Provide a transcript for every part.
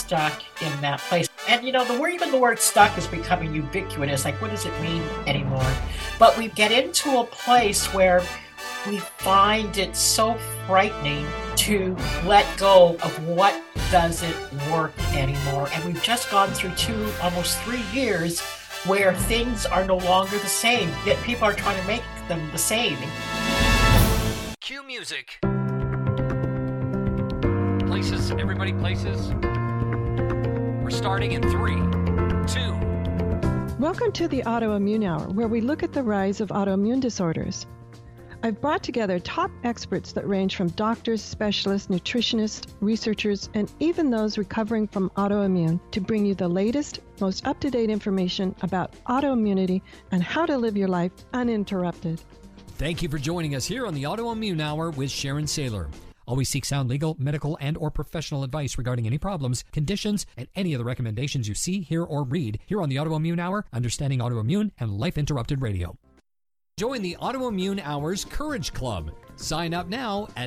stuck in that place. And even the word stuck is becoming ubiquitous. Like, what does it mean anymore? But we get into a place where we find it so frightening to let go of what doesn't work anymore. And we've just gone through almost 3 years where things are no longer the same, yet people are trying to make them the same. Cue music. Places, everybody places. We're starting in 3, 2. Welcome to the Autoimmune Hour, where we look at the rise of autoimmune disorders. I've brought together top experts that range from doctors, specialists, nutritionists, researchers, and even those recovering from autoimmune to bring you the latest, most up-to-date information about autoimmunity and how to live your life uninterrupted. Thank you for joining us here on the Autoimmune Hour with Sharon Saylor. Always seek sound legal, medical, and or professional advice regarding any problems, conditions, and any of the recommendations you see, hear, or read here on the Autoimmune Hour, Understanding Autoimmune, and Life Interrupted Radio. Join the Autoimmune Hour's Courage Club. Sign up now at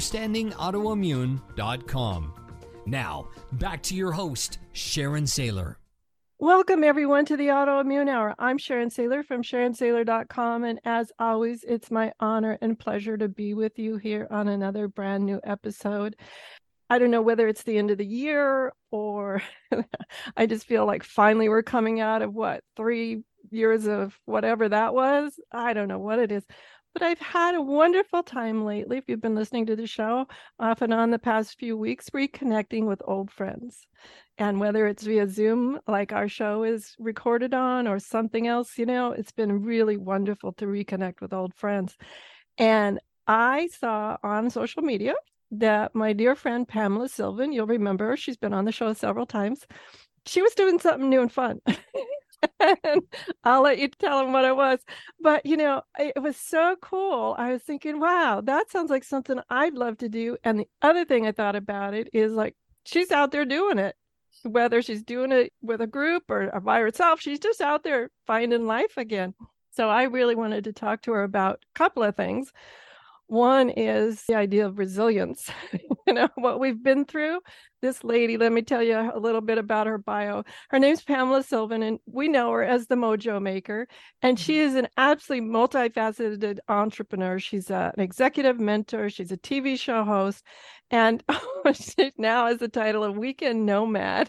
understandingautoimmune.com. Now, back to your host, Sharon Saylor. Welcome, everyone, to the Autoimmune Hour. I'm Sharon Saylor from SharonSaylor.com, and as always, it's my honor and pleasure to be with you here on another brand new episode. I don't know whether it's the end of the year or I just feel like finally we're coming out of 3 years of whatever that was. I don't know what it is, but I've had a wonderful time lately. If you've been listening to the show off and on the past few weeks, reconnecting with old friends. And whether it's via Zoom, like our show is recorded on, or something else, it's been really wonderful to reconnect with old friends. And I saw on social media that my dear friend Pamela Sylvan, you'll remember her, she's been on the show several times, she was doing something new and fun. And I'll let you tell them what it was. But, it was so cool. I was thinking, wow, that sounds like something I'd love to do. And the other thing I thought about it is like, she's out there doing it, whether she's doing it with a group or by herself, she's just out there finding life again. So I really wanted to talk to her about a couple of things. One is the idea of resilience, what we've been through. This lady, let me tell you a little bit about her bio. Her name's Pamela Sylvan, and we know her as the Mojo Maker. And she is an absolutely multifaceted entrepreneur. She's an executive mentor. She's a TV show host. And she now has the title of Weekend Nomad.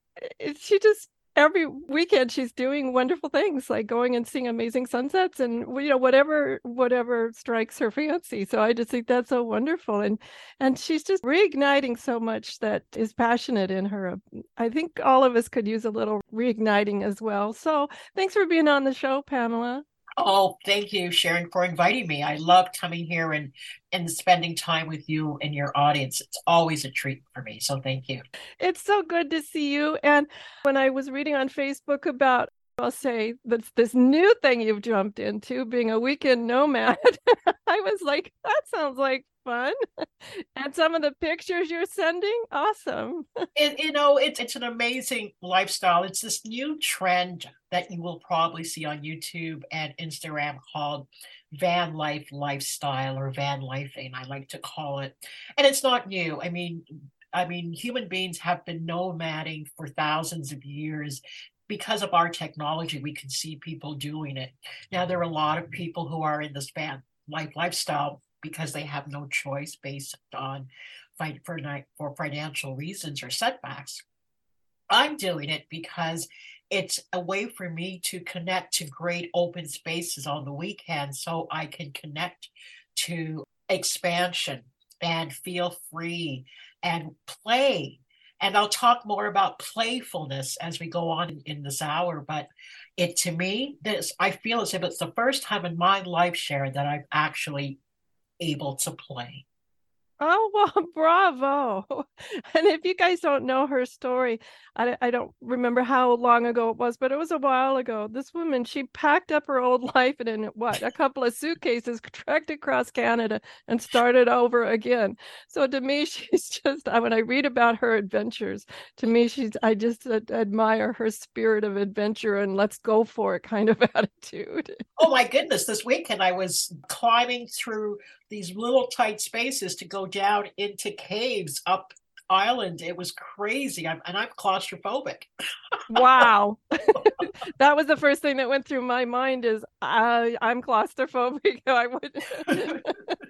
Every weekend she's doing wonderful things like going and seeing amazing sunsets and whatever strikes her fancy. So I just think that's so wonderful, and she's just reigniting so much that is passionate in her. I think all of us could use a little reigniting as well. So thanks for being on the show, Pamela. Oh, thank you, Sharon, for inviting me. I love coming here and spending time with you and your audience. It's always a treat for me. So thank you. It's so good to see you. And when I was reading on Facebook about, I'll say, this new thing you've jumped into, being a weekend nomad, I was like, that sounds like fun. And some of the pictures you're sending, awesome. It's an amazing lifestyle. It's this new trend that you will probably see on YouTube and Instagram called van life lifestyle, or van lifing, I like to call it. And it's not new. I mean, human beings have been nomading for thousands of years. Because of our technology, we can see people doing it. Now, there are a lot of people who are in this van life lifestyle because they have no choice based on for financial reasons or setbacks. I'm doing it because it's a way for me to connect to great open spaces on the weekend, so I can connect to expansion and feel free and play. And I'll talk more about playfulness as we go on in this hour. But to me, I feel as if it's the first time in my life, Sharon, that I'm actually able to play. Oh, well, bravo. And if you guys don't know her story, I don't remember how long ago it was, but it was a while ago. This woman, she packed up her old life and in a couple of suitcases, trekked across Canada and started over again. So to me, she's just, when I read about her adventures, to me, I just admire her spirit of adventure and let's go for it kind of attitude. Oh my goodness. This weekend I was climbing through these little tight spaces to go down into caves up island. It was crazy. And I'm claustrophobic. Wow. That was the first thing that went through my mind is I'm claustrophobic. I would.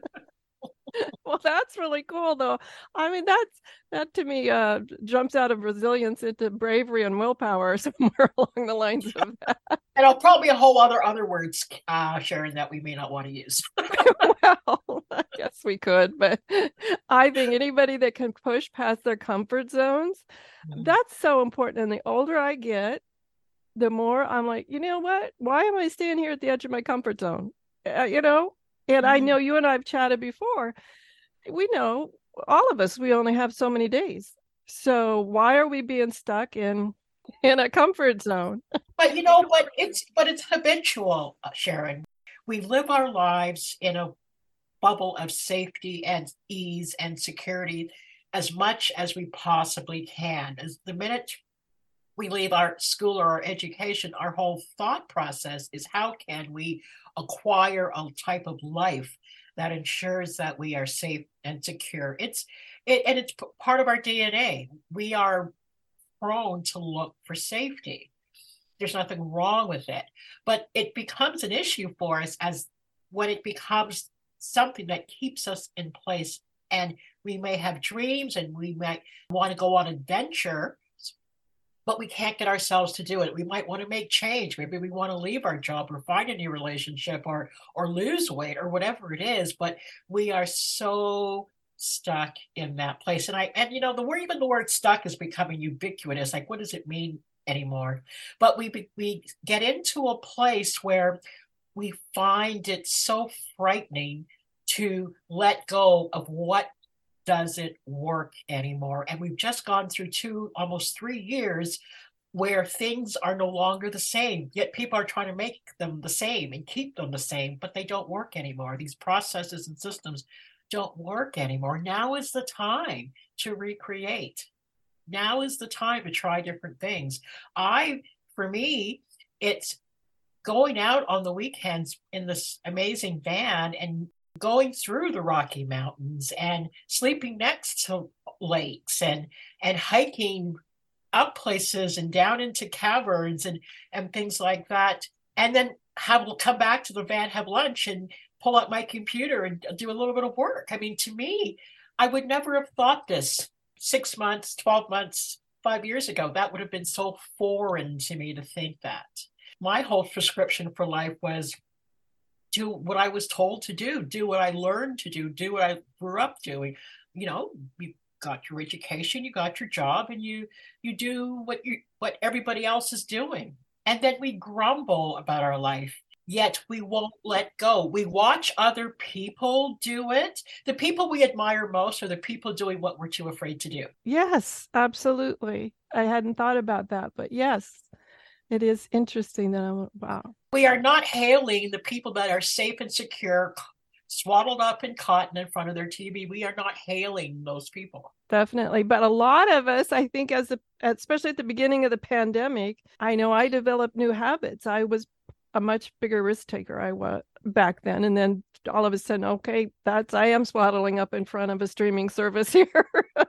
Well, that's really cool, though. I mean, that to me jumps out of resilience into bravery and willpower somewhere along the lines of that. And I'll probably a whole other words, Sharon, that we may not want to use. Well, I guess we could, but I think anybody that can push past their comfort zones, that's so important. And the older I get, the more I'm like, you know what? Why am I staying here at the edge of my comfort zone? And I know you and I have chatted before. We know all of us, we only have so many days. So why are we being stuck in a comfort zone? But it's habitual, Sharon. We live our lives in a bubble of safety and ease and security as much as we possibly can. As the minute we leave our school or our education, our whole thought process is how can we acquire a type of life that ensures that we are safe and secure. It's part of our DNA. We are prone to look for safety. There's nothing wrong with it, but it becomes an issue for us as when it becomes something that keeps us in place. And we may have dreams and we might want to go on adventure, but we can't get ourselves to do it. We might want to make change. Maybe we want to leave our job or find a new relationship or lose weight or whatever it is, but we are so stuck in that place. And the word stuck is becoming ubiquitous. Like, what does it mean anymore? But we get into a place where we find it so frightening to let go of what doesn't work anymore. And we've just gone through almost 3 years where things are no longer the same, yet people are trying to make them the same and keep them the same, but they don't work anymore. These processes and systems don't work anymore. Now is the time to recreate. Now is the time to try different things. For me, it's going out on the weekends in this amazing van and going through the Rocky Mountains and sleeping next to lakes and hiking up places and down into caverns and things like that. And then come back to the van, have lunch and pull out my computer and do a little bit of work. I mean, to me, I would never have thought this 6 months, 12 months, 5 years ago. That would have been so foreign to me to think that. My whole prescription for life was do what I was told to do what I learned to do what I grew up doing. You got your education, you got your job, and you do what everybody else is doing. And then we grumble about our life, yet we won't let go. We watch other people do it. The people we admire most are the people doing what we're too afraid to do. Yes, absolutely. I hadn't thought about that, but yes. It is interesting that wow. We are not hailing the people that are safe and secure, swaddled up in cotton in front of their TV. We are not hailing those people. Definitely. But a lot of us, I think, especially at the beginning of the pandemic, I know I developed new habits. I was a much bigger risk taker I was back then. And then all of a sudden, okay, I am swaddling up in front of a streaming service here.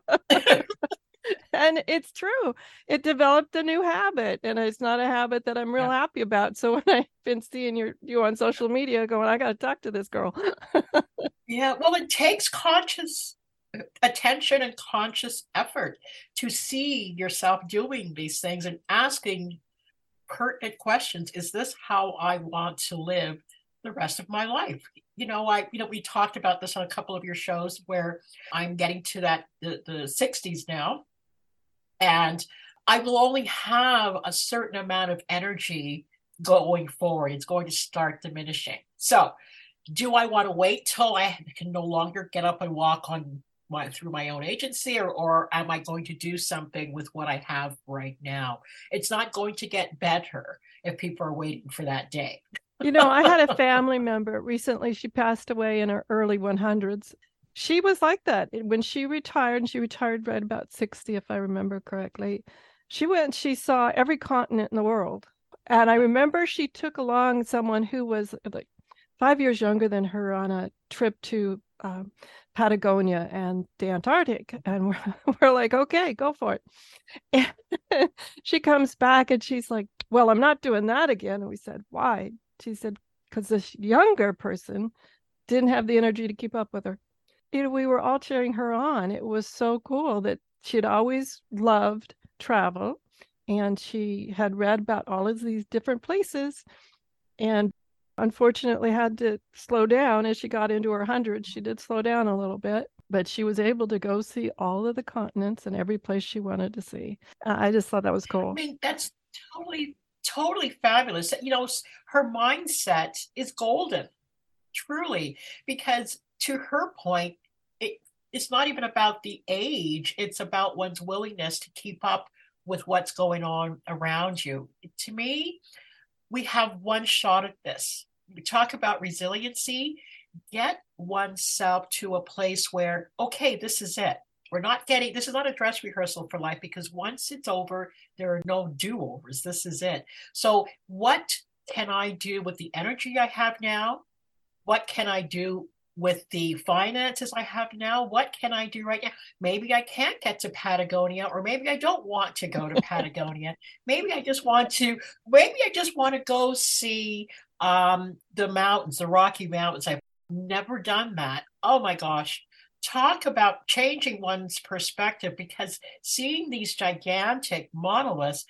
And it's true. It developed a new habit, and it's not a habit that I'm real happy about. So when I've been seeing you on social media going, I got to talk to this girl. Yeah, well, it takes conscious attention and conscious effort to see yourself doing these things and asking pertinent questions. Is this how I want to live the rest of my life? We talked about this on a couple of your shows where I'm getting to the 60s now. And I will only have a certain amount of energy going forward. It's going to start diminishing. So do I want to wait till I can no longer get up and walk through my own agency, or am I going to do something with what I have right now? It's not going to get better if people are waiting for that day. I had a family member recently. She passed away in her early 100s. She was like that. When she retired right about 60, if I remember correctly, she went and she saw every continent in the world. And I remember she took along someone who was like 5 years younger than her on a trip to Patagonia and the Antarctic. And we're like, okay, go for it. And she comes back and she's like, well, I'm not doing that again. And we said, why? She said, because this younger person didn't have the energy to keep up with her. We were all cheering her on. It was so cool that she'd always loved travel, and she had read about all of these different places, and unfortunately had to slow down as she got into her hundreds. She did slow down a little bit, but she was able to go see all of the continents and every place she wanted to see. I just thought that was cool. I mean, that's totally fabulous. Her mindset is golden, truly, because to her point, it's not even about the age, it's about one's willingness to keep up with what's going on around you. To me, we have one shot at this. We talk about resiliency, get oneself to a place where, okay, this is it. This is not a dress rehearsal for life, because once it's over, there are no do-overs. This is it. So what can I do with the energy I have now? What can I do with the finances I have now? What can I do right now? Maybe I can't get to Patagonia, or maybe I don't want to go to Patagonia. Maybe I just want to go see the mountains, the Rocky Mountains. I've never done that. Oh my gosh. Talk about changing one's perspective, because seeing these gigantic monoliths,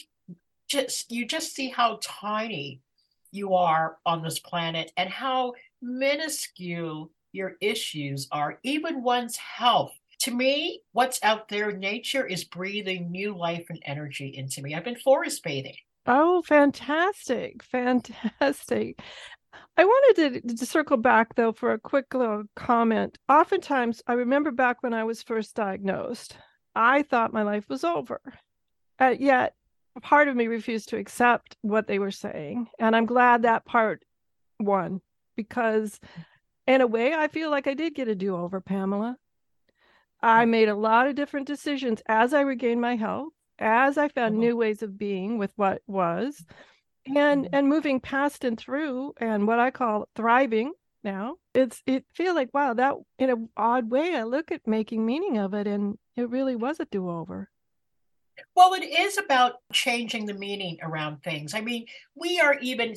you just see how tiny you are on this planet and how minuscule your issues are, even one's health. To me, what's out there in nature is breathing new life and energy into me. I've been forest bathing. Oh, fantastic. Fantastic. I wanted to circle back, though, for a quick little comment. Oftentimes, I remember back when I was first diagnosed, I thought my life was over. Yet, part of me refused to accept what they were saying. And I'm glad that part won, because in a way, I feel like I did get a do-over, Pamela. I made a lot of different decisions as I regained my health, as I found new ways of being with what was, and moving past and through, and what I call thriving now. It feel like, wow, that in an odd way, I look at making meaning of it, and it really was a do-over. Well, it is about changing the meaning around things. I mean, we are even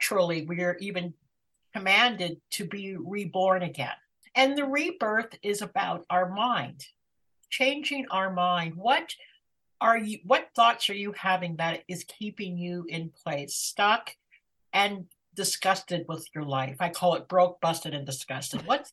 commanded to be reborn again. And the rebirth is about our mind, changing our mind. What thoughts are you having that is keeping you in place, stuck and disgusted with your life? I call it broke, busted, and disgusted. What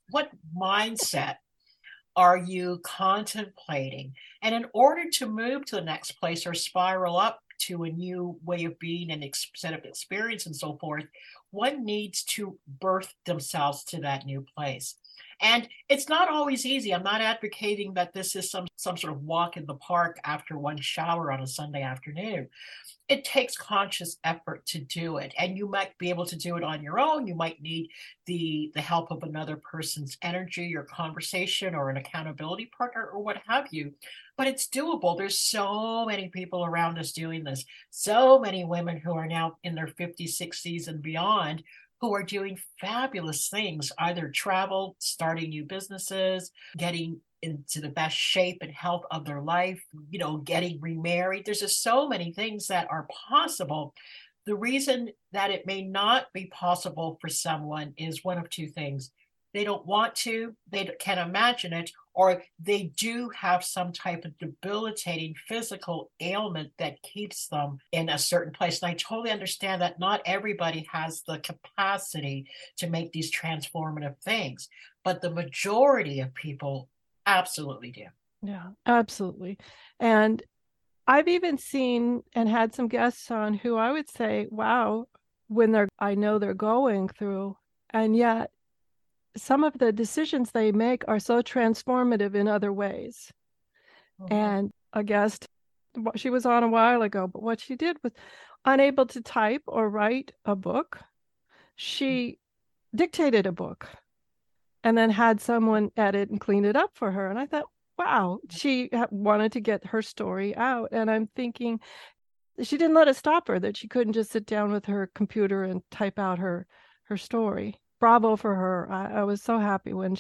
mindset are you contemplating? And in order to move to the next place or spiral up to a new way of being and set of experience and so forth, one needs to birth themselves to that new place. And it's not always easy. I'm not advocating that this is some sort of walk in the park after one shower on a Sunday afternoon. It takes conscious effort to do it. And you might be able to do it on your own. You might need the help of another person's energy or conversation or an accountability partner or what have you. But it's doable. There's so many people around us doing this. So many women who are now in their 50s, 60s and beyond who are doing fabulous things, either travel, starting new businesses, getting into the best shape and health of their life, getting remarried. There's just so many things that are possible. The reason that it may not be possible for someone is one of two things. They don't want to, they can't imagine it, or they do have some type of debilitating physical ailment that keeps them in a certain place. And I totally understand that not everybody has the capacity to make these transformative things, but the majority of people absolutely do. Yeah, absolutely. And I've even seen and had some guests on who I would say, wow, I know they're going through, and yet some of the decisions they make are so transformative in other ways. Mm-hmm. And a guest, she was on a while ago, but what she did was unable to type or write a book. She dictated a book and then had someone edit and clean it up for her. And I thought, wow, she wanted to get her story out. And I'm thinking, she didn't let it stop her, that she couldn't just sit down with her computer and type out her story. Bravo for her. I was so happy when she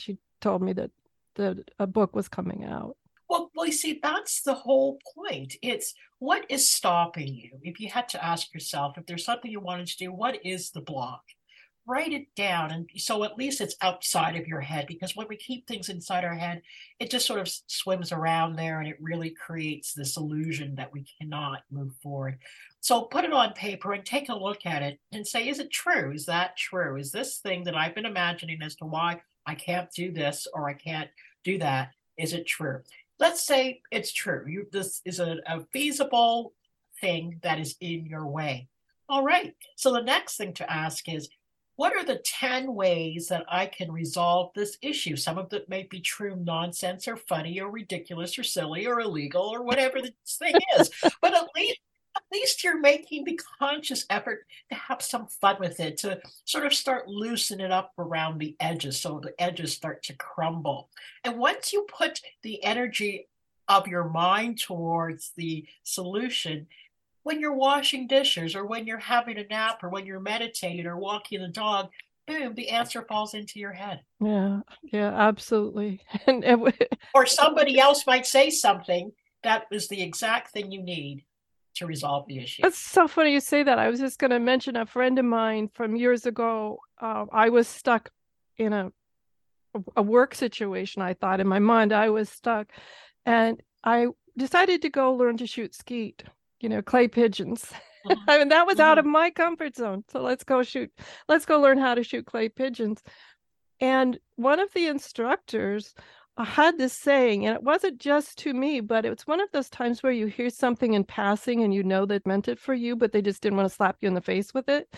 told me that a book was coming out. Well, you see, that's the whole point. It's what is stopping you? If you had to ask yourself, if there's something you wanted to do, what is the block? Write it down. And so at least it's outside of your head, because when we keep things inside our head, it just sort of swims around there, and it really creates this illusion that we cannot move forward. So put it on paper and take a look at it and say, is it true? Is that true? Is this thing that I've been imagining as to why I can't do this or I can't do that, is it true? Let's say it's true. This is a feasible thing that is in your way. All right. So the next thing to ask is, what are the 10 ways that I can resolve this issue? Some of it may be true nonsense or funny or ridiculous or silly or illegal or whatever this thing is. But at least you're making the conscious effort to have some fun with it, to sort of start loosening it up around the edges so the edges start to crumble. And once you put the energy of your mind towards the solution, when you're washing dishes or when you're having a nap or when you're meditating or walking the dog, boom, the answer falls into your head. Yeah, absolutely. Or somebody else might say something that is the exact thing you need to resolve the issue. It's so funny you say that. I was just going to mention a friend of mine from years ago. I was stuck in a work situation. I thought in my mind I was stuck, and I decided to go learn to shoot skeet. Clay pigeons. I mean, that was out of my comfort zone. So let's go learn how to shoot clay pigeons. And one of the instructors had this saying, and it wasn't just to me, but it's one of those times where you hear something in passing and they meant it for you, but they just didn't want to slap you in the face with it.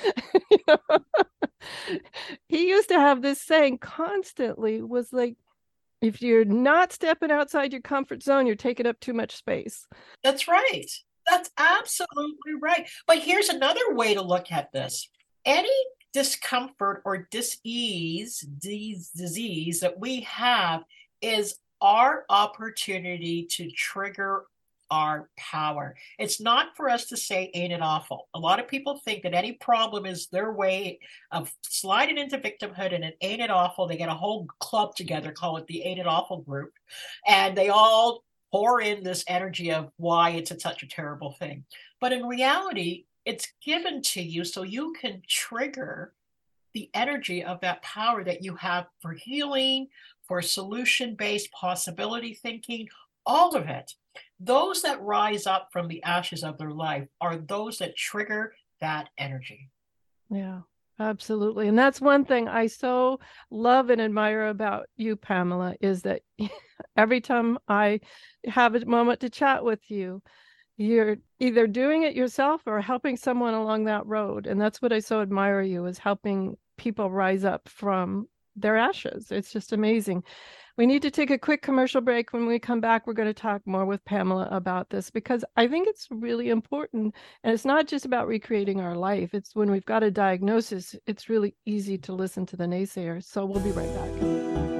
He used to have this saying constantly, was like, if you're not stepping outside your comfort zone, you're taking up too much space. That's right. That's absolutely right. But here's another way to look at this. Any discomfort or disease that we have is our opportunity to trigger our power. It's not for us to say, ain't it awful? A lot of people think that any problem is their way of sliding into victimhood, and it ain't it awful. They get a whole club together, call it the Ain't It Awful group, and they all pour in this energy of why it's such a terrible thing. But in reality, it's given to you so you can trigger the energy of that power that you have for healing, for solution-based possibility thinking, all of it. Those that rise up from the ashes of their life are those that trigger that energy. Yeah, absolutely. And that's one thing I so love and admire about you, Pamela, is that every time I have a moment to chat with you, you're either doing it yourself or helping someone along that road. And that's what I so admire you, is helping people rise up from their ashes. It's just amazing. We need to take a quick commercial break. When we come back, we're going to talk more with Pamela about this, because I think it's really important. And it's not just about recreating our life. It's when we've got a diagnosis, it's really easy to listen to the naysayers. So we'll be right back.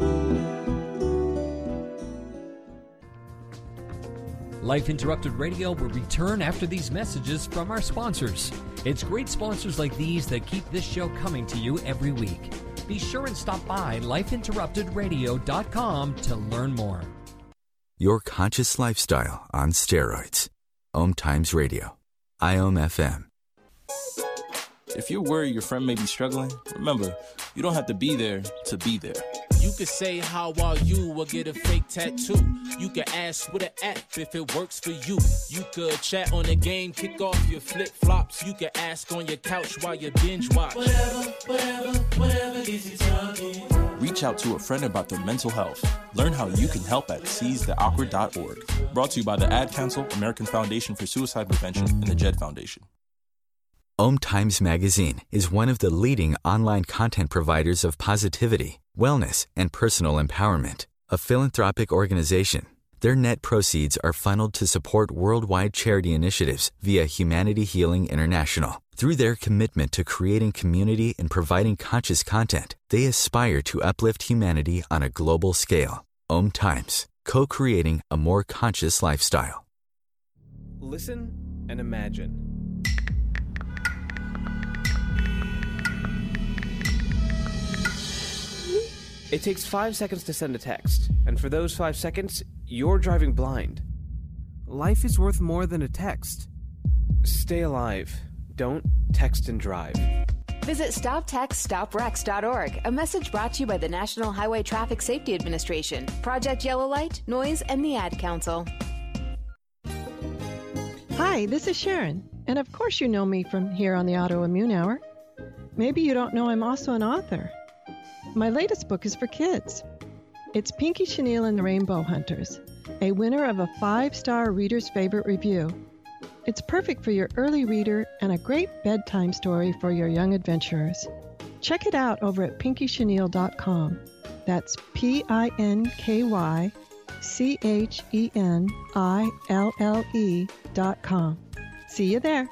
Life Interrupted Radio will return after these messages from our sponsors. It's great sponsors like these that keep this show coming to you every week. Be sure and stop by lifeinterruptedradio.com to learn more. Your conscious lifestyle on steroids. Om Times Radio. IOM FM. If you're worried your friend may be struggling, remember, you don't have to be there to be there. You could say, how are you, or get a fake tattoo. You could ask with an app if it works for you. You could chat on the game, kick off your flip-flops. You could ask on your couch while you binge watch. Whatever gets you talking. Reach out to a friend about their mental health. Learn how you can help at seizetheawkward.org. Brought to you by the Ad Council, American Foundation for Suicide Prevention, and the Jed Foundation. Om Times Magazine is one of the leading online content providers of positivity, wellness, and personal empowerment. A philanthropic organization, their net proceeds are funneled to support worldwide charity initiatives via Humanity Healing International. Through their commitment to creating community and providing conscious content, they aspire to uplift humanity on a global scale. Om Times, co-creating a more conscious lifestyle. Listen and imagine. It takes 5 seconds to send a text, and for those 5 seconds, you're driving blind. Life is worth more than a text. Stay alive. Don't text and drive. Visit StopTextStopWrecks.org, a message brought to you by the National Highway Traffic Safety Administration, Project Yellow Light, Noise, and the Ad Council. Hi, this is Sharon, and of course you know me from here on the Autoimmune Hour. Maybe you don't know I'm also an author. My latest book is for kids. It's Pinky Chenille and the Rainbow Hunters, a winner of a 5-star Reader's Favorite review. It's perfect for your early reader and a great bedtime story for your young adventurers. Check it out over at pinkychenille.com. That's PinkyChenille.com. See you there.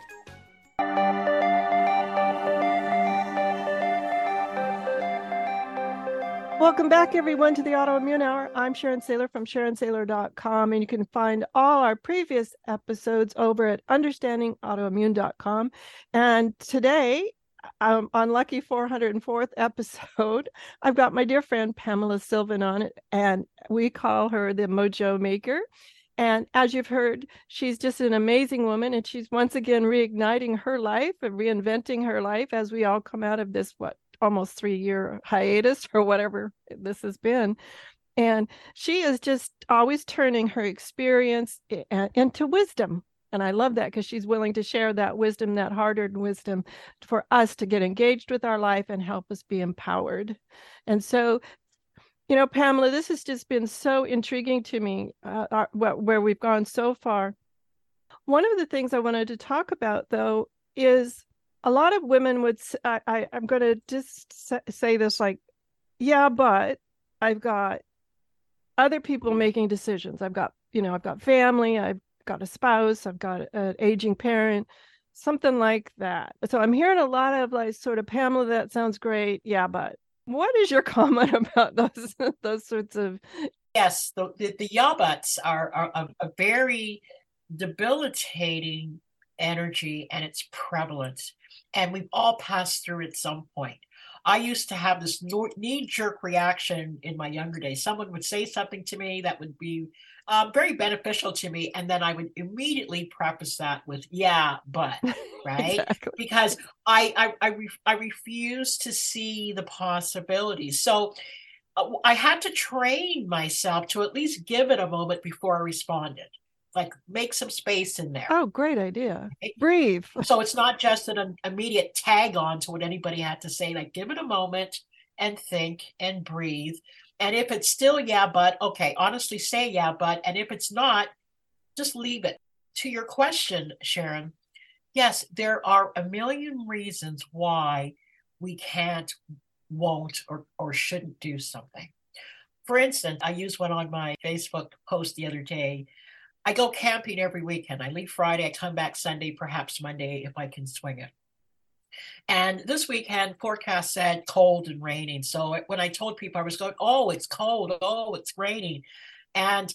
Welcome back, everyone, to the Autoimmune Hour. I'm Sharon Saylor from SharonSaylor.com, and you can find all our previous episodes over at understandingautoimmune.com. And today, on Lucky 404th episode, I've got my dear friend Pamela Sylvan on it, and we call her the Mojo Maker. And as you've heard, she's just an amazing woman, and she's once again reigniting her life and reinventing her life as we all come out of this, almost 3-year hiatus or whatever this has been. And she is just always turning her experience into wisdom. And I love that because she's willing to share that wisdom, that hard-earned wisdom, for us to get engaged with our life and help us be empowered. And so, you know, Pamela, this has just been so intriguing to me, where we've gone so far. One of the things I wanted to talk about, though, is a lot of women would, I'm going to just say this like, yeah, but I've got other people making decisions. I've got family, I've got a spouse, I've got an aging parent, something like that. So I'm hearing a lot of like sort of, Pamela, that sounds great. Yeah, but what is your comment about those sorts of? Yes, the yeah buts are a very debilitating energy, and it's prevalent. And we've all passed through at some point. I used to have this knee-jerk reaction in my younger days. Someone would say something to me that would be very beneficial to me, and then I would immediately preface that with, yeah, but, right? Exactly. Because I refuse to see the possibilities. So I had to train myself to at least give it a moment before I responded. Like, make some space in there. Oh, great idea. Right? Breathe. So it's not just an immediate tag on to what anybody had to say. Like, give it a moment and think and breathe. And if it's still yeah, but, okay, honestly say yeah, but, and if it's not, just leave it. To your question, Sharon, yes, there are a million reasons why we can't, won't, or shouldn't do something. For instance, I used one on my Facebook post the other day. I go camping every weekend. I leave Friday, I come back Sunday, perhaps Monday if I can swing it. And this weekend, forecast said cold and raining. So when I told people, I was going, oh, it's cold, oh, it's raining. And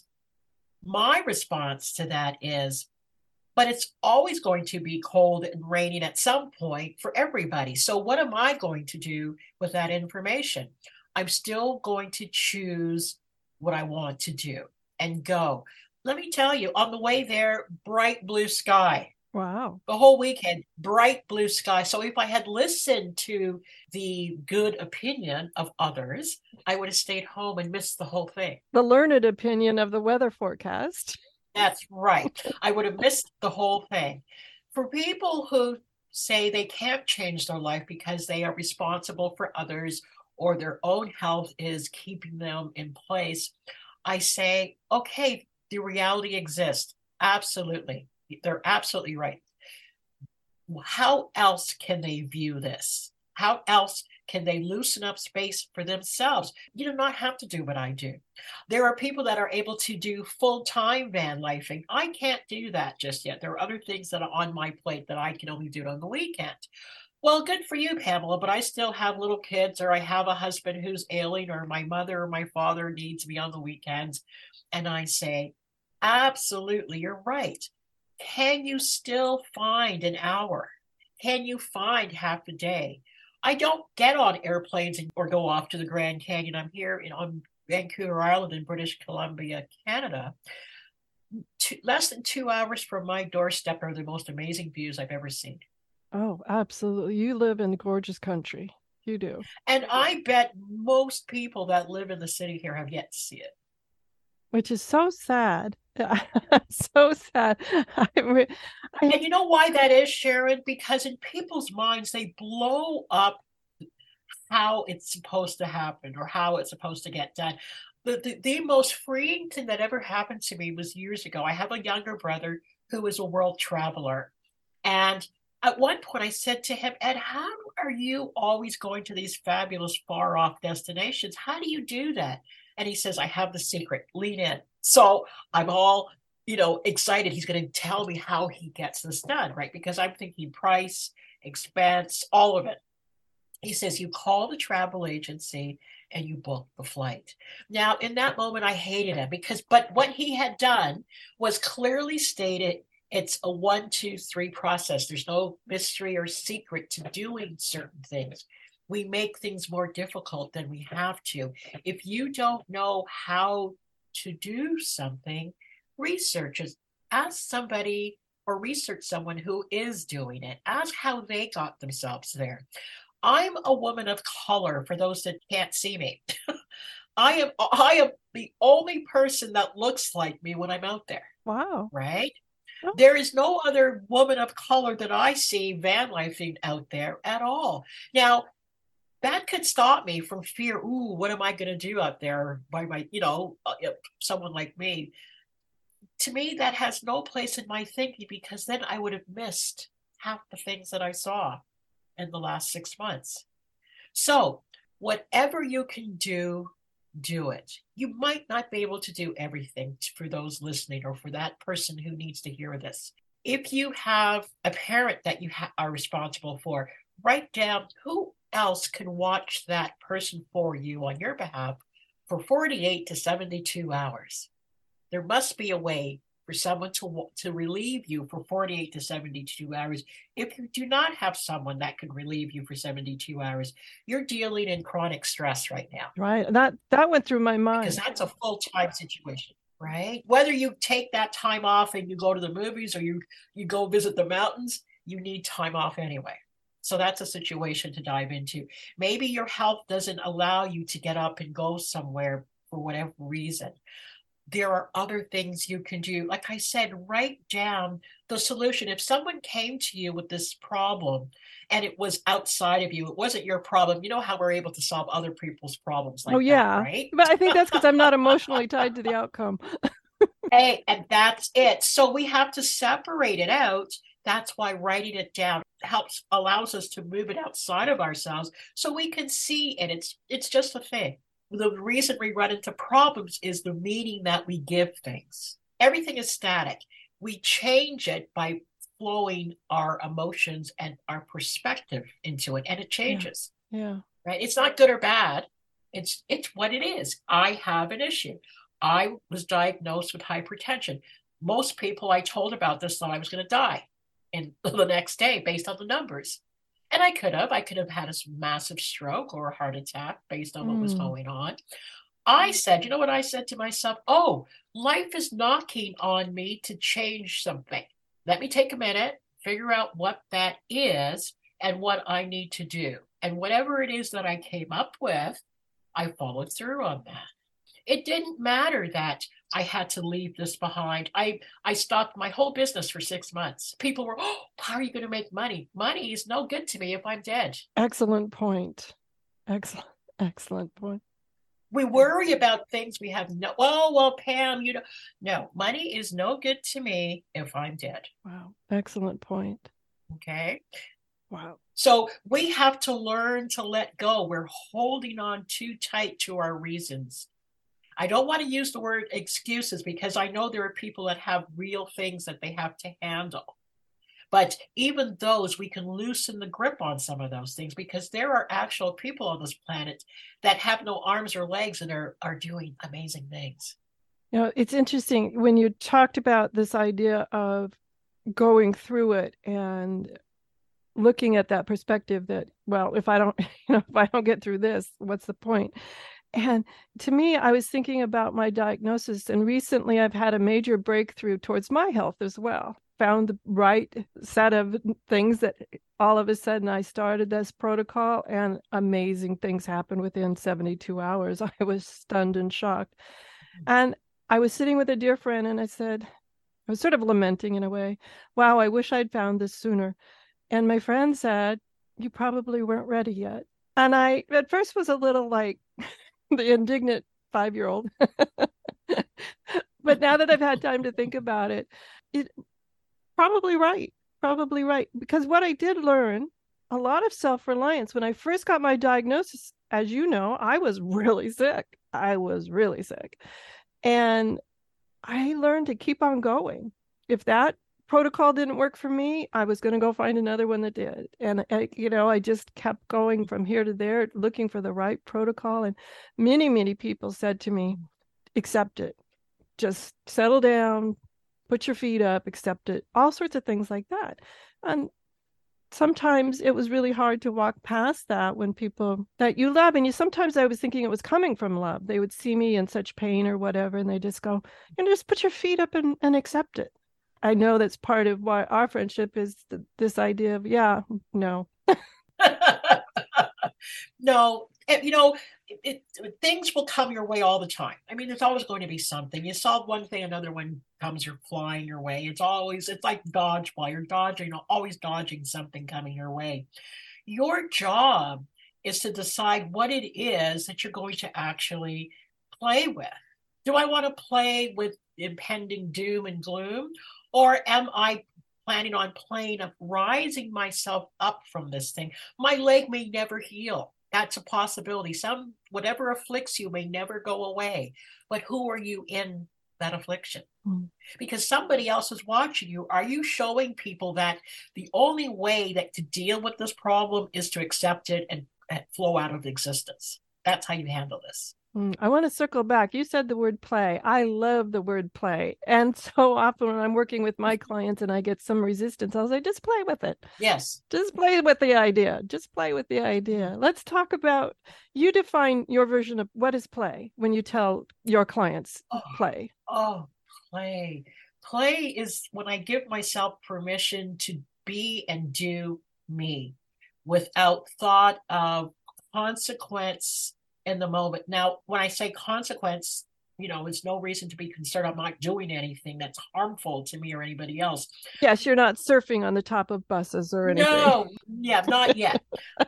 my response to that is, but it's always going to be cold and raining at some point for everybody. So what am I going to do with that information? I'm still going to choose what I want to do and go. Let me tell you, on the way there, bright blue sky. Wow. The whole weekend, bright blue sky. So if I had listened to the good opinion of others, I would have stayed home and missed the whole thing. The learned opinion of the weather forecast. That's right. I would have missed the whole thing. For people who say they can't change their life because they are responsible for others or their own health is keeping them in place, I say, okay, the reality exists. Absolutely. They're absolutely right. How else can they view this? How else can they loosen up space for themselves? You do not have to do what I do. There are people that are able to do full-time van lifing. I can't do that just yet. There are other things that are on my plate that I can only do on the weekend. Well, good for you, Pamela, but I still have little kids, or I have a husband who's ailing, or my mother or my father needs me on the weekends. And I say, absolutely, you're right. Can you still find an hour? Can you find half a day? I don't get on airplanes or go off to the Grand Canyon. I'm here on Vancouver Island in British Columbia, Canada. Less than 2 hours from my doorstep are the most amazing views I've ever seen. Oh, absolutely. You live in gorgeous country. You do. And I bet most people that live in the city here have yet to see it. Which is so sad. So sad. And you know why that is, Sharon? Because in people's minds, they blow up how it's supposed to happen or how it's supposed to get done. The most freeing thing that ever happened to me was years ago. I have a younger brother who is a world traveler. And at one point I said to him, Ed, how are you always going to these fabulous far off destinations? How do you do that? And he says, I have the secret, lean in. So I'm all, excited. He's going to tell me how he gets this done, right? Because I'm thinking price, expense, all of it. He says, you call the travel agency and you book the flight. Now, in that moment, I hated him but what he had done was clearly stated it's a 1, 2, 3 process. There's no mystery or secret to doing certain things. We make things more difficult than we have to. If you don't know how to do something, research it. Ask somebody or research someone who is doing it. Ask how they got themselves there. I'm a woman of color, for those that can't see me. I am the only person that looks like me when I'm out there. Wow. Right? Oh. There is no other woman of color that I see van lifing out there at all. Now, that could stop me from fear. Ooh, what am I going to do out there by someone like me? To me, that has no place in my thinking, because then I would have missed half the things that I saw in the last 6 months. So whatever you can do, do it. You might not be able to do everything for those listening or for that person who needs to hear this. If you have a parent that you are responsible for, write down who else can watch that person for you on your behalf for 48 to 72 hours. There must be a way for someone to relieve you for 48 to 72 hours. If you do not have someone that can relieve you for 72 hours, you're dealing in chronic stress right now. Right. That went through my mind. Because that's a full-time situation, right? Whether you take that time off and you go to the movies or you go visit the mountains, you need time off anyway. So that's a situation to dive into. Maybe your health doesn't allow you to get up and go somewhere for whatever reason. There are other things you can do. Like I said, write down the solution. If someone came to you with this problem and it was outside of you, it wasn't your problem. You know how we're able to solve other people's problems like that, right? But I think that's because I'm not emotionally tied to the outcome. Hey, and that's it. So we have to separate it out. That's why writing it down allows us to move it outside of ourselves so we can see it. It's just a thing. The reason we run into problems is the meaning that we give things. Everything is static. We change it by flowing our emotions and our perspective into it, and it changes. Yeah. Right? It's not good or bad. It's what it is. I have an issue. I was diagnosed with hypertension. Most people I told about this thought I was going to die in the next day based on the numbers. And I could have had a massive stroke or a heart attack based on what was going on. I said, you know what I said to myself? Oh, life is knocking on me to change something. Let me take a minute, figure out what that is and what I need to do. And whatever it is that I came up with, I followed through on that. It didn't matter that I had to leave this behind. I stopped my whole business for 6 months. People were, oh, how are you going to make money? Money is no good to me if I'm dead. Excellent point. Excellent point. We worry about things we have well, Pam, no, money is no good to me if I'm dead. Wow. Excellent point. Okay. Wow. So we have to learn to let go. We're holding on too tight to our reasons. I don't want to use the word excuses because I know there are people that have real things that they have to handle. But even those, we can loosen the grip on some of those things because there are actual people on this planet that have no arms or legs and are doing amazing things. It's interesting when you talked about this idea of going through it and looking at that perspective that, well, if I don't, if I don't get through this, what's the point? And to me, I was thinking about my diagnosis, and recently I've had a major breakthrough towards my health as well. Found the right set of things that all of a sudden I started this protocol, and amazing things happened within 72 hours. I was stunned and shocked. And I was sitting with a dear friend, and I said, I was sort of lamenting in a way, wow, I wish I'd found this sooner. And my friend said, you probably weren't ready yet. And I, at first, was a little like the indignant 5-year-old. But now that I've had time to think about it, probably right. Because what I did learn, a lot of self-reliance. When I first got my diagnosis, as you know, I was really sick. And I learned to keep on going. If that protocol didn't work for me, I was going to go find another one that did. And, I just kept going from here to there, looking for the right protocol. And many people said to me, accept it. Just settle down, put your feet up, accept it. All sorts of things like that. And sometimes it was really hard to walk past that when people that you love, and sometimes I was thinking it was coming from love. They would see me in such pain or whatever, and they just go, just put your feet up and accept it. I know that's part of why our friendship is this idea of, no. No, things will come your way all the time. I mean, there's always going to be something. You solve one thing, another one comes flying your way. It's like dodgeball. You're dodging, always dodging something coming your way. Your job is to decide what it is that you're going to actually play with. Do I want to play with impending doom and gloom? Or am I planning on rising myself up from this thing? My leg may never heal. That's a possibility. Whatever afflicts you may never go away. But who are you in that affliction? Because somebody else is watching you. Are you showing people that the only way that to deal with this problem is to accept it and flow out of existence? That's how you handle this. I want to circle back. You said the word play. I love the word play. And so often when I'm working with my clients and I get some resistance, I'll say, just play with it. Yes. Just play with the idea. Just play with the idea. Let's talk about, you define your version of what is play when you tell your clients play. Play. Play is when I give myself permission to be and do me without thought of consequence in the moment. Now, when I say consequence, it's no reason to be concerned. I'm not doing anything that's harmful to me or anybody else. Yes, you're not surfing on the top of buses or anything. No, not yet.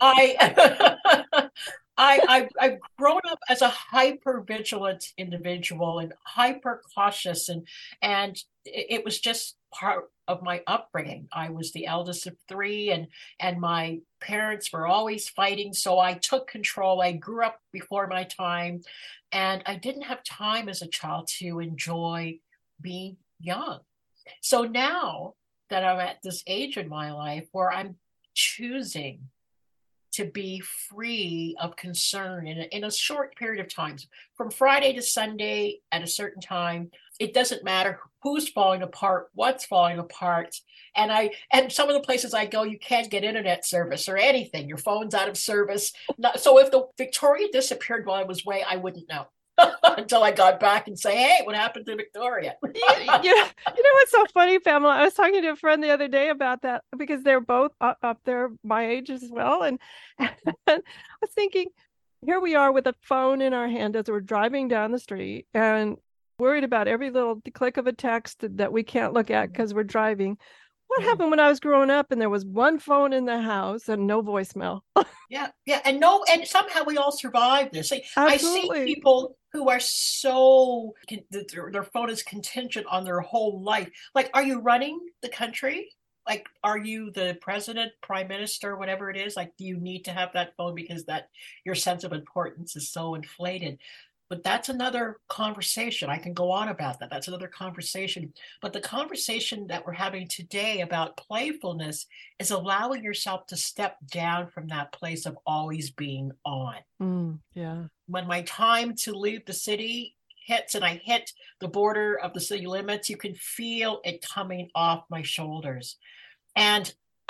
I've grown up as a hyper vigilant individual and hyper cautious, and it was just part of my upbringing. I was the eldest of 3, and my parents were always fighting, so I took control. I grew up before my time, and I didn't have time as a child to enjoy being young. So now that I'm at this age in my life where I'm choosing to be free of concern in a short period of time, from Friday to Sunday at a certain time. It doesn't matter who's falling apart, what's falling apart. And some of the places I go, you can't get internet service or anything. Your phone's out of service. So if the Victoria disappeared while I was away, I wouldn't know. Until I got back and say, hey, what happened to Victoria? You know what's so funny, Pamela? I was talking to a friend the other day about that because they're both up there my age as well. And I was thinking, here we are with a phone in our hand as we're driving down the street and worried about every little click of a text that we can't look at because we're driving. What happened when I was growing up and there was one phone in the house and no voicemail? Yeah. And somehow we all survived this. I see people who are so, their phone is contingent on their whole life. Like, are you running the country? Like, are you the president, prime minister, whatever it is? Like, do you need to have that phone because your sense of importance is so inflated? But that's another conversation. I can go on about that. That's another conversation. But the conversation that we're having today about playfulness is allowing yourself to step down from that place of always being on. Yeah. When my time to leave the city hits and I hit the border of the city limits, you can feel it coming off my shoulders. And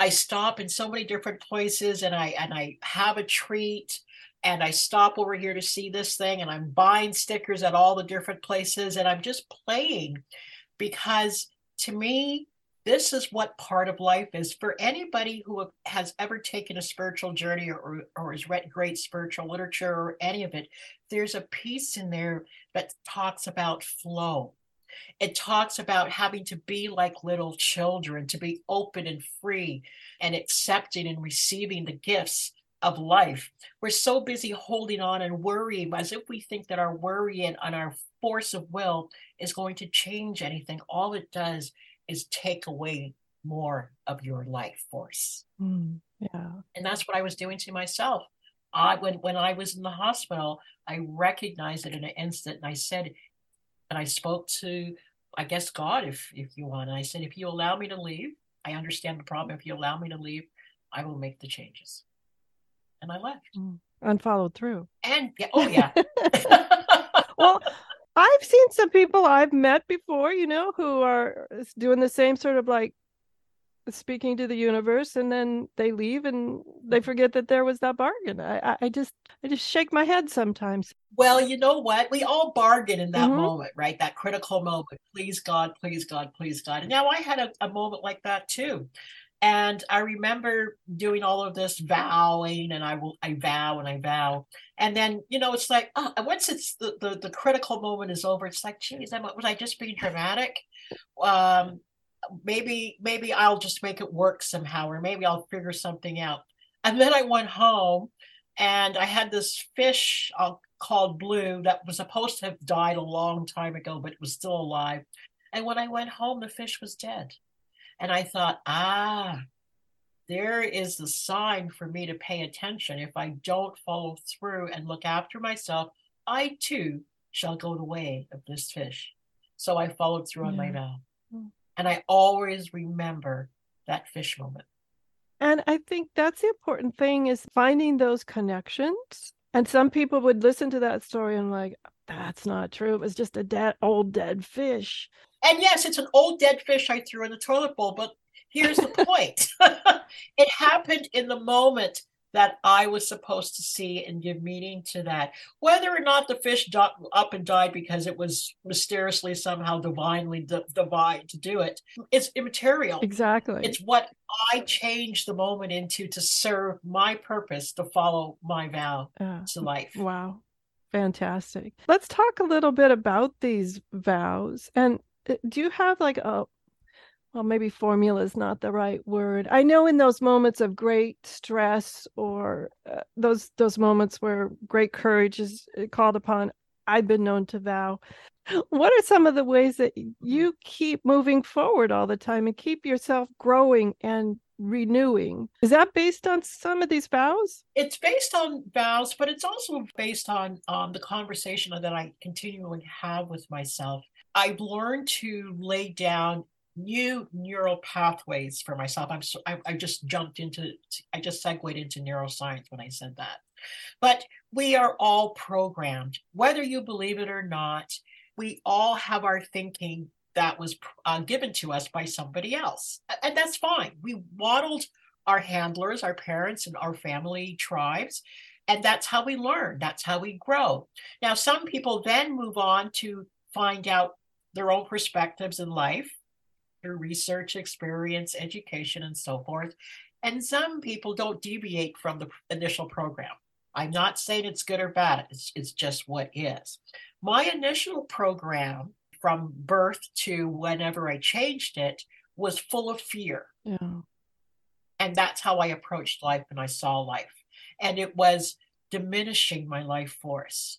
I stop in so many different places, and I have a treat, and I stop over here to see this thing, and I'm buying stickers at all the different places, and I'm just playing, because to me, this is what part of life is. For anybody who has ever taken a spiritual journey, or has read great spiritual literature or any of it, there's a piece in there that talks about flow. It talks about having to be like little children, to be open and free and accepting and receiving the gifts of life. We're so busy holding on and worrying, as if we think that our worry and our force of will is going to change anything. All it does is take away more of your life force. Yeah. And that's what I was doing to myself. When I was in the hospital, I recognized it in an instant, and I said, and I spoke to, I guess, God, if you want. And I said, if you allow me to leave, I understand the problem. If you allow me to leave, I will make the changes. And I left. And followed through. And oh yeah. Well, I've seen some people I've met before, who are doing the same sort of like speaking to the universe, and then they leave and they forget that there was that bargain. I just shake my head sometimes. Well, you know what? We all bargain in that moment, right? That critical moment. Please God, please God, please God. And now I had a moment like that too. And I remember doing all of this vowing, and I vow and I vow. And then, it's like, once it's the critical moment is over, it's like, geez, was I just being dramatic? Maybe I'll just make it work somehow, or maybe I'll figure something out. And then I went home, and I had this fish called Blue that was supposed to have died a long time ago, but it was still alive. And when I went home, the fish was dead. And I thought, there is the sign for me to pay attention. If I don't follow through and look after myself, I too shall go the way of this fish. So I followed through on my vow. And I always remember that fish moment. And I think that's the important thing, is finding those connections. And some people would listen to that story and like, that's not true. It was just a old dead fish. And yes, it's an old dead fish I threw in the toilet bowl, but here's the point. It happened in the moment that I was supposed to see and give meaning to that. Whether or not the fish up and died because it was mysteriously somehow divinely divine to do it, it's immaterial. Exactly. It's what I changed the moment into to serve my purpose, to follow my vow to life. Wow. Fantastic. Let's talk a little bit about these vows. And do you have like maybe formula is not the right word. I know in those moments of great stress, or those moments where great courage is called upon, I've been known to vow. What are some of the ways that you keep moving forward all the time and keep yourself growing and renewing? Is that based on some of these vows? It's based on vows, but it's also based on the conversation that I continually have with myself. I've learned to lay down new neural pathways for myself. I just segued into neuroscience when I said that. But we are all programmed, whether you believe it or not. We all have our thinking that was given to us by somebody else. And that's fine. We modeled our handlers, our parents, and our family tribes. And that's how we learn. That's how we grow. Now, some people then move on to find out their own perspectives in life through research, experience, education, and so forth. And some people don't deviate from the initial program. I'm not saying it's good or bad. It's just what is. My initial program from birth to whenever I changed it was full of fear. Yeah. And that's how I approached life and I saw life. And it was diminishing my life force.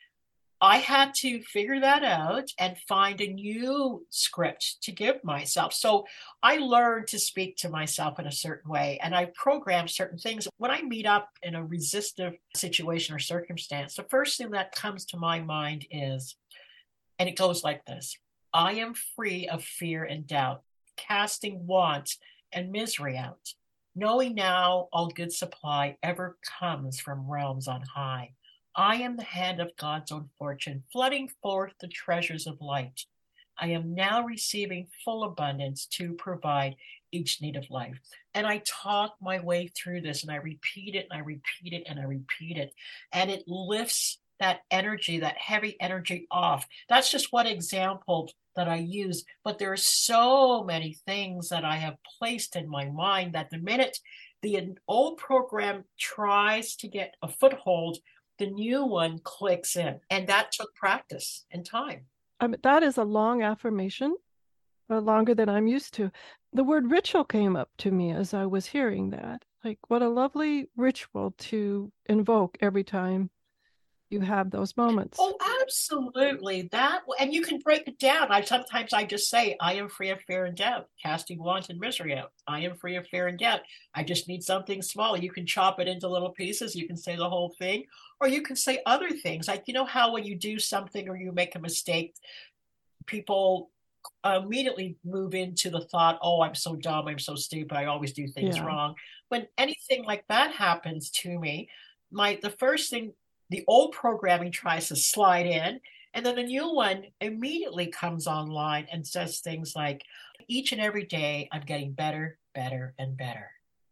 I had to figure that out and find a new script to give myself. So I learned to speak to myself in a certain way, and I programmed certain things. When I meet up in a resistive situation or circumstance, the first thing that comes to my mind is, and it goes like this: I am free of fear and doubt, casting want and misery out, knowing now all good supply ever comes from realms on high. I am the hand of God's own fortune, flooding forth the treasures of light. I am now receiving full abundance to provide each need of life. And I talk my way through this, and I repeat it, and I repeat it, and I repeat it. And it lifts that energy, that heavy energy off. That's just one example that I use, but there are so many things that I have placed in my mind that the minute the old program tries to get a foothold, the new one clicks in. And that took practice and time. That is a long affirmation, longer than I'm used to. The word ritual came up to me as I was hearing that. Like, what a lovely ritual to invoke every time you have those moments. Oh, absolutely. And you can break it down. Sometimes I just say, I am free of fear and doubt, casting want and misery out. I am free of fear and doubt. I just need something small. You can chop it into little pieces. You can say the whole thing, or you can say other things. Like, you know how when you do something or you make a mistake, people immediately move into the thought, oh, I'm so dumb, I'm so stupid, I always do things wrong. When anything like that happens to me, the first thing, the old programming tries to slide in, and then the new one immediately comes online and says things like, each and every day I'm getting better, better, and better.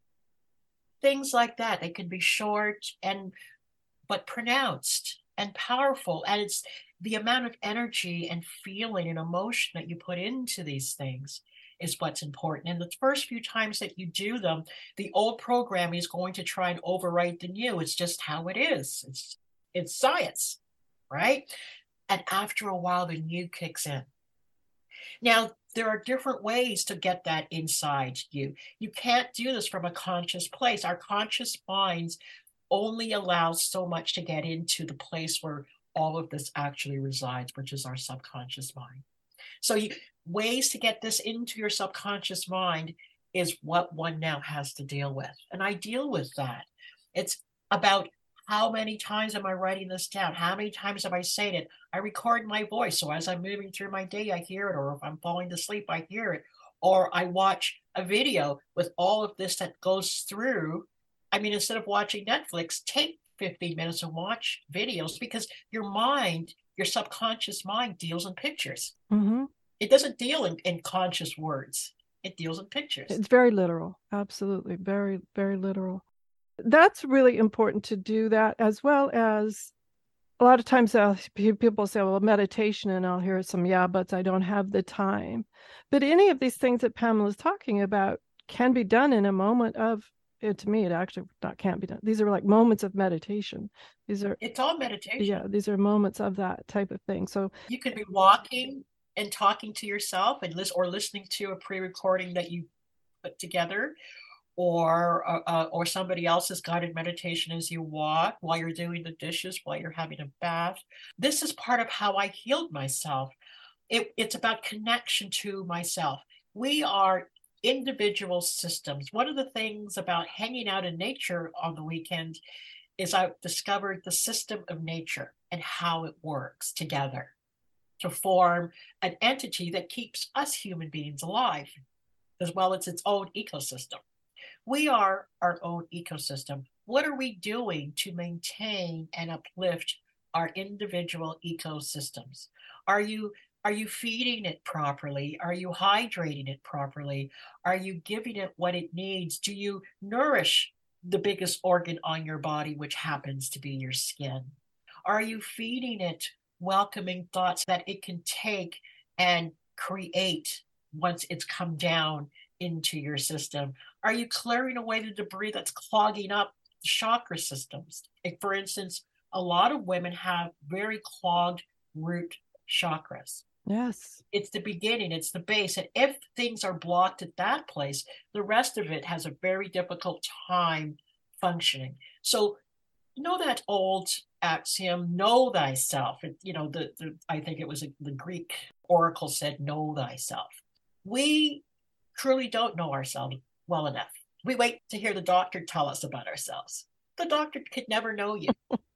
Things like that. They can be short but pronounced and powerful, and it's the amount of energy and feeling and emotion that you put into these things is what's important. And the first few times that you do them, the old programming is going to try and overwrite the new. It's just how it is. It's science, right? And after a while, the new kicks in. Now, there are different ways to get that inside you. You can't do this from a conscious place. Our conscious minds only allow so much to get into the place where all of this actually resides, which is our subconscious mind. So ways to get this into your subconscious mind is what one now has to deal with. And I deal with that. It's about how many times am I writing this down? How many times have I said it? I record my voice. So as I'm moving through my day, I hear it. Or if I'm falling asleep, I hear it. Or I watch a video with all of this that goes through. I mean, instead of watching Netflix, take 15 minutes and watch videos, because your mind, your subconscious mind, deals in pictures. Mm-hmm. It doesn't deal in conscious words. It deals in pictures. It's very literal. Absolutely. Very, very literal. That's really important to do that, as well as a lot of times people say, well, meditation, and I'll hear some yeah buts, I don't have the time. But any of these things that Pamela's talking about can be done in a moment of, to me, it actually can't be done. These are like moments of meditation. It's all meditation. Yeah, these are moments of that type of thing. So you could be walking and talking to yourself and listening to a pre-recording that you put together, or somebody else's guided meditation as you walk, while you're doing the dishes, while you're having a bath. This is part of how I healed myself. It's about connection to myself. We are individual systems. One of the things about hanging out in nature on the weekend is I've discovered the system of nature and how it works together to form an entity that keeps us human beings alive, as well as its own ecosystem. We are our own ecosystem. What are we doing to maintain and uplift our individual ecosystems? Are you feeding it properly? Are you hydrating it properly? Are you giving it what it needs? Do you nourish the biggest organ on your body, which happens to be your skin? Are you feeding it welcoming thoughts that it can take and create once it's come down into your system? Are you clearing away the debris that's clogging up the chakra systems? For instance, a lot of women have very clogged root chakras. Yes. It's the beginning, it's the base. And if things are blocked at that place, the rest of it has a very difficult time functioning. So, that old axiom, know thyself. I think it was the Greek oracle said, know thyself. We truly don't know ourselves well enough. We wait to hear the doctor tell us about ourselves. The doctor could never know you.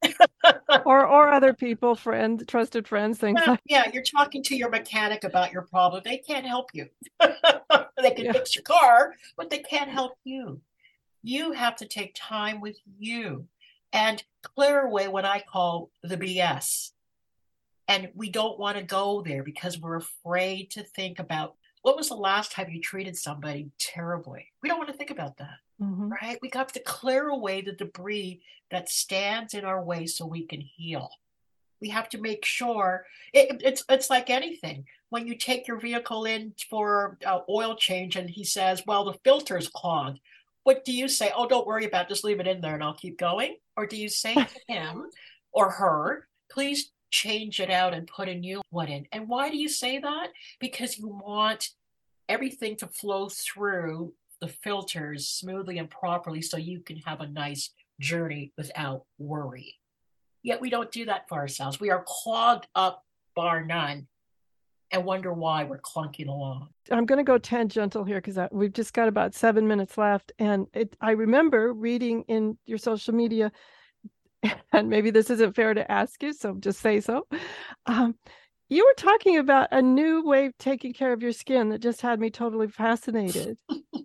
or other people, trusted friends, things like yeah, you're talking to your mechanic about your problem. They can't help you. They can fix your car, but they can't help you. You have to take time with you and clear away what I call the BS. And we don't want to go there because we're afraid to think about what was the last time you treated somebody terribly. We don't want to think about that, right? We have to clear away the debris that stands in our way so we can heal. We have to make sure it's like anything. When you take your vehicle in for oil change and he says, well, the filter's clogged. What do you say? Oh, don't worry about it. Just leave it in there and I'll keep going. Or do you say to him or her, please change it out and put a new one in? And why do you say that? Because you want everything to flow through the filters smoothly and properly so you can have a nice journey without worry. Yet we don't do that for ourselves. We are clogged up, bar none, and wonder why we're clunking along. I'm going to go tangential here because we've just got about 7 minutes left. And I remember reading in your social media, and maybe this isn't fair to ask you, so just say so. You were talking about a new way of taking care of your skin that just had me totally fascinated.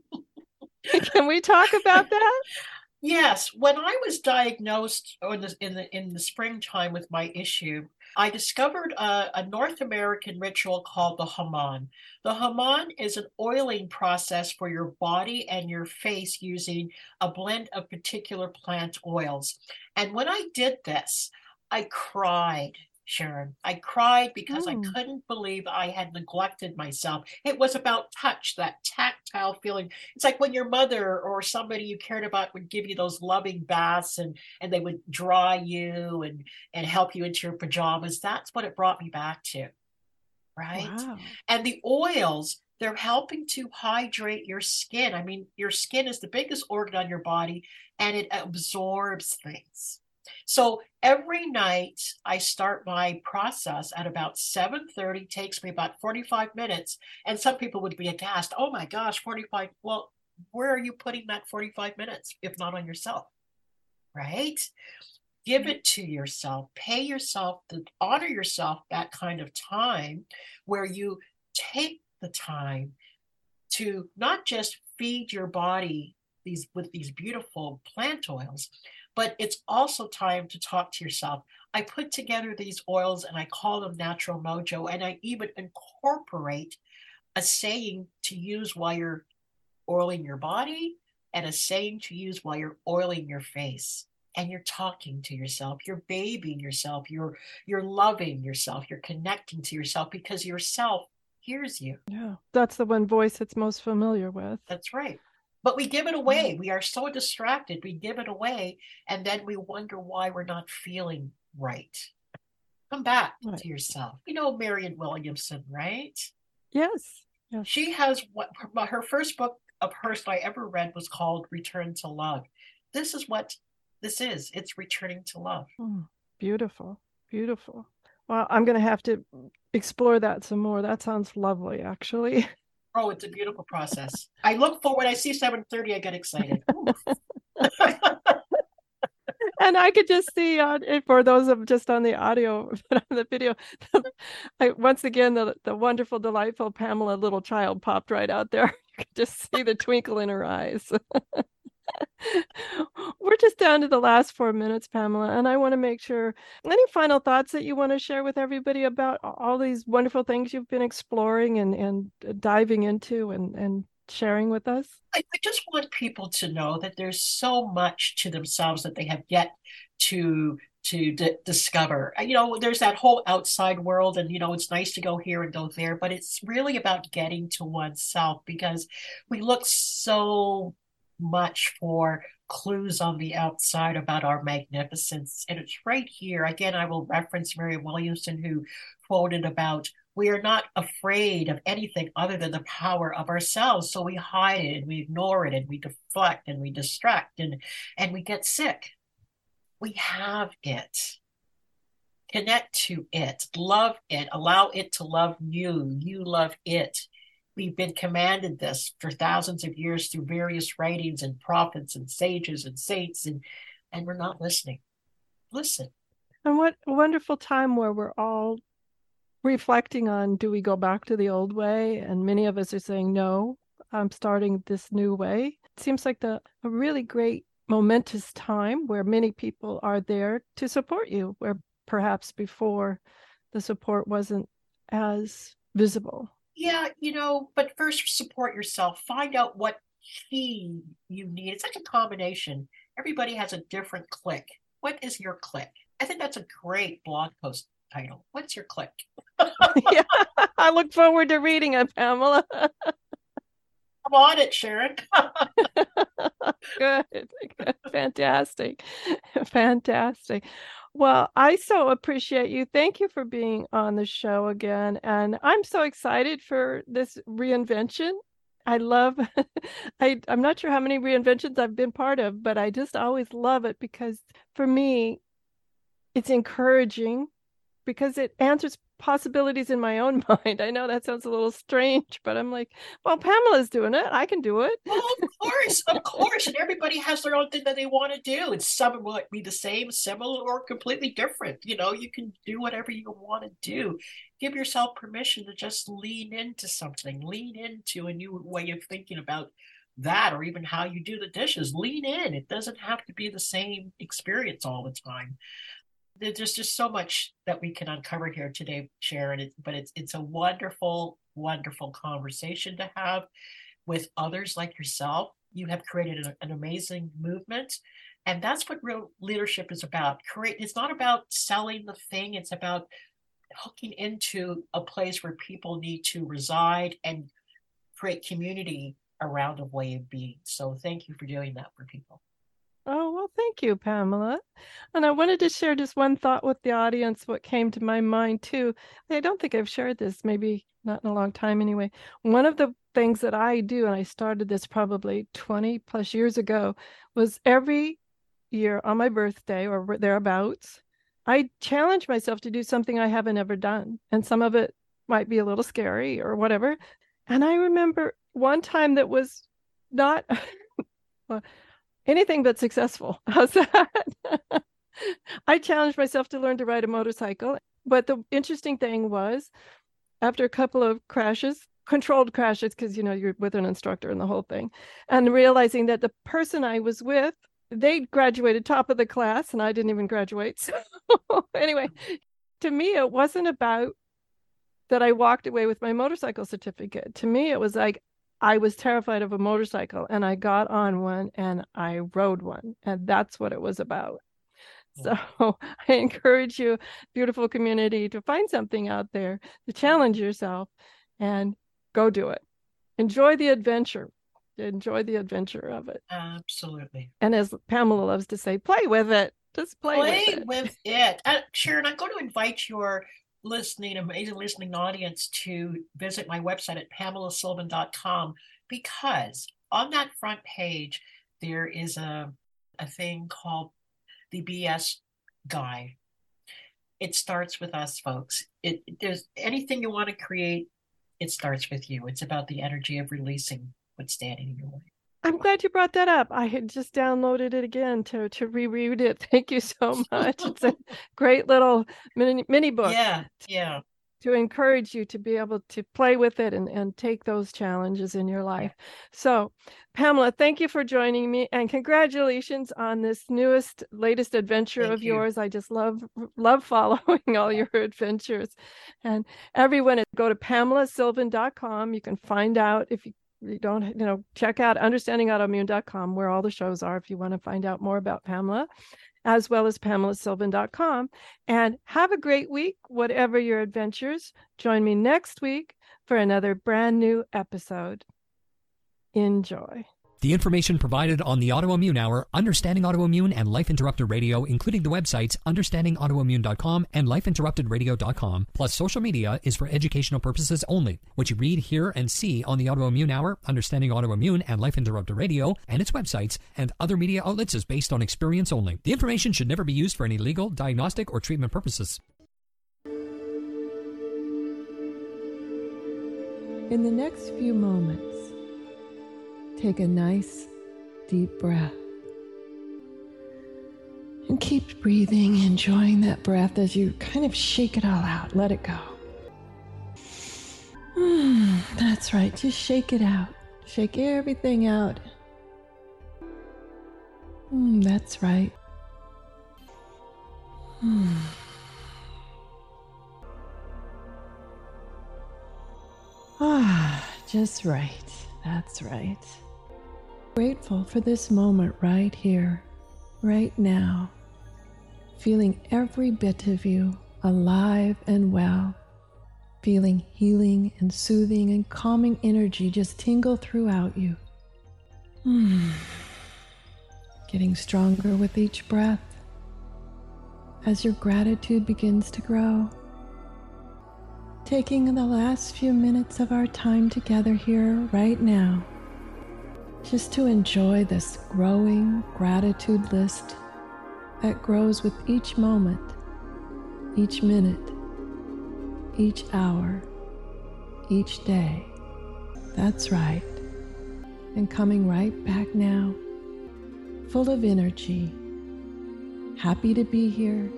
Can we talk about that? Yes, when I was diagnosed in the springtime with my issue, I discovered a North American ritual called the Haman. The Haman is an oiling process for your body and your face using a blend of particular plant oils. And when I did this, I cried. Sharon, I cried because I couldn't believe I had neglected myself. It was about touch, that tactile feeling. It's like when your mother or somebody you cared about would give you those loving baths and they would dry you and help you into your pajamas. That's what it brought me back to, right? Wow. And the oils, they're helping to hydrate your skin. I mean, your skin is the biggest organ on your body and it absorbs things. So every night I start my process at about 7:30, takes me about 45 minutes. And some people would be aghast. Oh my gosh, 45. Well, where are you putting that 45 minutes if not on yourself, right? Give it to yourself, pay yourself, honor yourself that kind of time where you take the time to not just feed your body with these beautiful plant oils, but it's also time to talk to yourself. I put together these oils and I call them Natural Mojo, and I even incorporate a saying to use while you're oiling your body and a saying to use while you're oiling your face. And you're talking to yourself, you're babying yourself, you're loving yourself, you're connecting to yourself because yourself hears you. Yeah, that's the one voice it's most familiar with. That's right. But we give it away. We are so distracted. We give it away. And then we wonder why we're not feeling right. Come back to yourself. You know Marianne Williamson, right? Yes. She has her first book of hers that I ever read was called Return to Love. This is what this is. It's returning to love. Beautiful. Beautiful. Well, I'm going to have to explore that some more. That sounds lovely, actually. Oh, it's a beautiful process. I look forward. When I see 7:30, I get excited. And I could just see, for those of just on the audio, but on the video, once again, the wonderful, delightful Pamela Little Child popped right out there. You could just see the twinkle in her eyes. We're just down to the last 4 minutes, Pamela, and I want to make sure, any final thoughts that you want to share with everybody about all these wonderful things you've been exploring and diving into and sharing with us? I just want people to know that there's so much to themselves that they have yet to discover. You know, there's that whole outside world and, you know, it's nice to go here and go there, but it's really about getting to oneself because we look so much for clues on the outside about our magnificence. And it's right here. Again, I will reference Marianne Williamson, who quoted about, we are not afraid of anything other than the power of ourselves. So we hide it and we ignore it and we deflect and we distract and we get sick. We have it. Connect to it. Love it. Allow it to love you. You love it. We've been commanded this for thousands of years through various writings and prophets and sages and saints, and we're not listening. Listen. And what a wonderful time where we're all reflecting on, do we go back to the old way? And many of us are saying, no, I'm starting this new way. It seems like a really great momentous time where many people are there to support you, where perhaps before the support wasn't as visible. Yeah, but first support yourself. Find out what key you need. It's like a combination. Everybody has a different click. What is your click? I think that's a great blog post title. What's your click? Yeah, I look forward to reading it, Pamela. I'm on it, Sharon. Good. Fantastic. Fantastic. Well, I so appreciate you. Thank you for being on the show again. And I'm so excited for this reinvention. I love, I'm not sure how many reinventions I've been part of, but I just always love it because for me, it's encouraging because it answers possibilities in my own mind. I know that sounds a little strange, but I'm like, well, Pamela's doing it. I can do it. Oh, of course. And everybody has their own thing that they want to do. And some will be the same, similar, or completely different. You can do whatever you want to do. Give yourself permission to just lean into something, lean into a new way of thinking about that, or even how you do the dishes. Lean in. It doesn't have to be the same experience all the time. There's just so much that we can uncover here today, Sharon. But it's a wonderful, wonderful conversation to have with others like yourself. You have created an amazing movement, and that's what real leadership is about. It's not about selling the thing. It's about hooking into a place where people need to reside and create community around a way of being. So thank you for doing that for people. Oh, well, thank you, Pamela. And I wanted to share just one thought with the audience, what came to my mind too. I don't think I've shared this, maybe not in a long time anyway. One of the things that I do, and I started this probably 20 plus years ago, was every year on my birthday or thereabouts, I challenge myself to do something I haven't ever done. And some of it might be a little scary or whatever. And I remember one time that was not... well, anything but successful. How's that? I challenged myself to learn to ride a motorcycle. But the interesting thing was, after a couple of crashes, controlled crashes, because, you're with an instructor and the whole thing, and realizing that the person I was with, they graduated top of the class and I didn't even graduate. So anyway, to me, it wasn't about that I walked away with my motorcycle certificate. To me, it was like, I was terrified of a motorcycle and I got on one and I rode one. And that's what it was about. So I encourage you, beautiful community, to find something out there, to challenge yourself and go do it. Enjoy the adventure. Enjoy the adventure of it. Absolutely. And as Pamela loves to say, play with it. Just play with it. Sharon, I'm going to invite your amazing listening audience to visit my website at PamelaSylvan.com, because on that front page there is a thing called the BS Guide. It starts with us, folks. There's anything you want to create, it starts with you. It's about the energy of releasing what's standing in your way. I'm glad you brought that up. I had just downloaded it again to reread it. Thank you so much. It's a great little mini book. Yeah. To encourage you to be able to play with it and take those challenges in your life. So, Pamela, thank you for joining me, and congratulations on this latest adventure of yours. I just love following all your adventures. And everyone, go to PamelaSylvan.com. You can find out if you don't, check out understandingautoimmune.com, where all the shows are if you want to find out more about Pamela, as well as PamelaSylvan.com. And have a great week, whatever your adventures. Join me next week for another brand new episode. Enjoy. The information provided on the Autoimmune Hour, Understanding Autoimmune, and Life Interrupted Radio, including the websites understandingautoimmune.com and lifeinterruptedradio.com, plus social media, is for educational purposes only. What you read, hear, and see on the Autoimmune Hour, Understanding Autoimmune, and Life Interrupted Radio, and its websites, and other media outlets is based on experience only. The information should never be used for any legal, diagnostic, or treatment purposes. In the next few moments, take a nice, deep breath. And keep breathing, enjoying that breath as you kind of shake it all out. Let it go. That's right. Just shake it out. Shake everything out. That's right. Just right. That's right. Grateful for this moment right here, right now. Feeling every bit of you alive and well. Feeling healing and soothing and calming energy just tingle throughout you. Getting stronger with each breath as your gratitude begins to grow. Taking the last few minutes of our time together here right now, just to enjoy this growing gratitude list that grows with each moment, each minute, each hour, each day. That's right. And coming right back now, full of energy, happy to be here.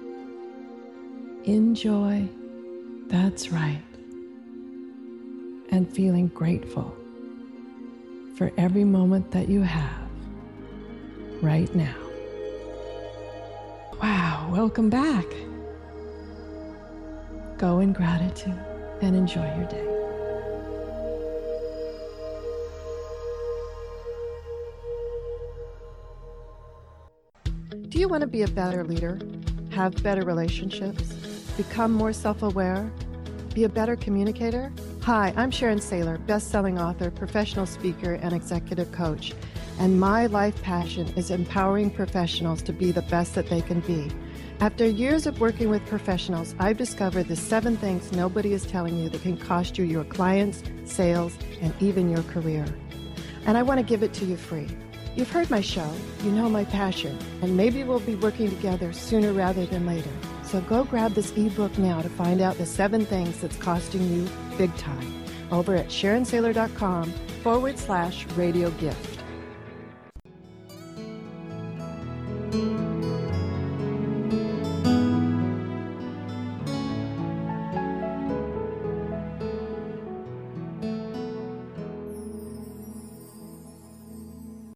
Enjoy. That's right. And feeling grateful for every moment that you have right now. Wow, welcome back. Go in gratitude and enjoy your day. Do you want to be a better leader, have better relationships, become more self-aware, be a better communicator? Hi, I'm Sharon Saylor, best-selling author, professional speaker, and executive coach. And my life passion is empowering professionals to be the best that they can be. After years of working with professionals, I've discovered the 7 things nobody is telling you that can cost you your clients, sales, and even your career. And I want to give it to you free. You've heard my show, you know my passion, and maybe we'll be working together sooner rather than later. So go grab this ebook now to find out the 7 things that's costing you big time over at SharonSaylor.com/radio gift.